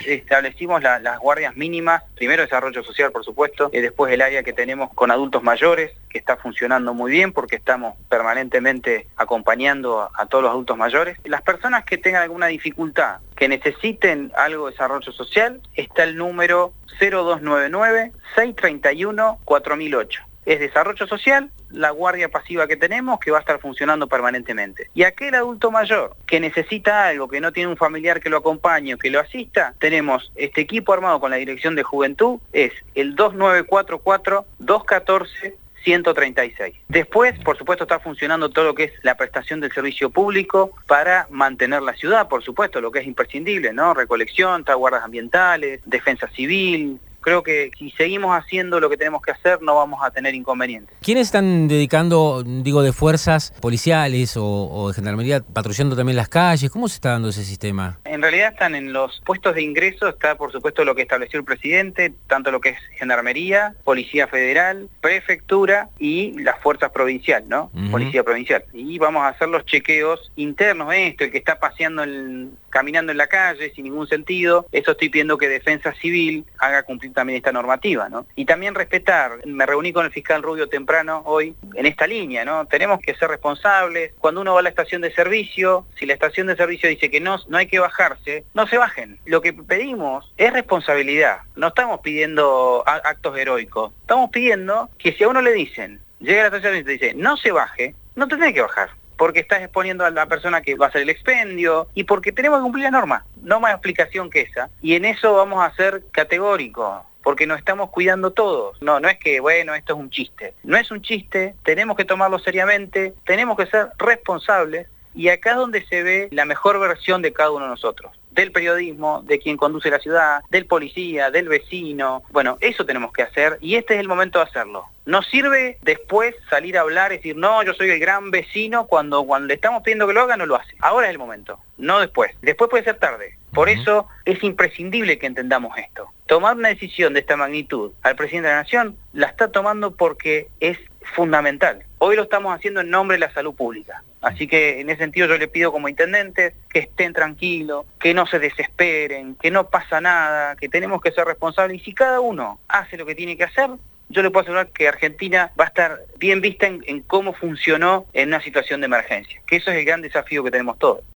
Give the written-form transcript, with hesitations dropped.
establecimos las guardias mínimas, primero desarrollo social, por supuesto, y después el área que tenemos con adultos mayores, que está funcionando muy bien porque estamos permanentemente acompañando a todos los adultos mayores. Las personas que tengan alguna dificultad, que necesiten algo de desarrollo social, está el número 0299-631-4008. Es desarrollo social, la guardia pasiva que tenemos, que va a estar funcionando permanentemente. Y aquel adulto mayor que necesita algo, que no tiene un familiar que lo acompañe o que lo asista, tenemos este equipo armado con la Dirección de Juventud, es el 2944-214-136. Después, por supuesto, está funcionando todo lo que es la prestación del servicio público para mantener la ciudad, por supuesto, lo que es imprescindible, ¿no? Recolección, guardas ambientales, defensa civil. Creo que si seguimos haciendo lo que tenemos que hacer, no vamos a tener inconvenientes. ¿Quiénes están dedicando, de fuerzas policiales o de gendarmería, patrullando también las calles? ¿Cómo se está dando ese sistema? En realidad están en los puestos de ingreso, está por supuesto lo que estableció el presidente, tanto lo que es gendarmería, policía federal, prefectura y las fuerzas provincial, ¿no? Policía provincial. Y vamos a hacer los chequeos internos, el que está paseando, caminando en la calle sin ningún sentido. Eso estoy pidiendo que Defensa Civil haga cumplir también esta normativa, ¿no? Y también respetar. Me reuní con el fiscal Rubio temprano hoy en esta línea, ¿no? Tenemos que ser responsables. Cuando uno va a la estación de servicio, si la estación de servicio dice que no hay que bajarse, no se bajen. Lo que pedimos es responsabilidad. No estamos pidiendo actos heroicos. Estamos pidiendo que si a uno le dicen, llega a la estación y te dice, no se baje, no te tenés que bajar. Porque estás exponiendo a la persona que va a hacer el expendio y porque tenemos que cumplir la norma. No más explicación que esa. Y en eso vamos a ser categóricos, porque nos estamos cuidando todos. No es que, esto es un chiste. No es un chiste, tenemos que tomarlo seriamente, tenemos que ser responsables y acá es donde se ve la mejor versión de cada uno de nosotros. Del periodismo, de quien conduce la ciudad, del policía, del vecino. Bueno, eso tenemos que hacer y este es el momento de hacerlo. No sirve después salir a hablar y decir, no, yo soy el gran vecino, cuando le estamos pidiendo que lo haga, no lo hace. Ahora es el momento, no después. Después puede ser tarde. Por eso es imprescindible que entendamos esto. Tomar una decisión de esta magnitud al presidente de la Nación la está tomando porque es fundamental. Hoy lo estamos haciendo en nombre de la salud pública. Así que en ese sentido yo le pido como intendente que estén tranquilos, que no se desesperen, que no pasa nada, que tenemos que ser responsables. Y si cada uno hace lo que tiene que hacer, yo le puedo asegurar que Argentina va a estar bien vista en cómo funcionó en una situación de emergencia. Que eso es el gran desafío que tenemos todos.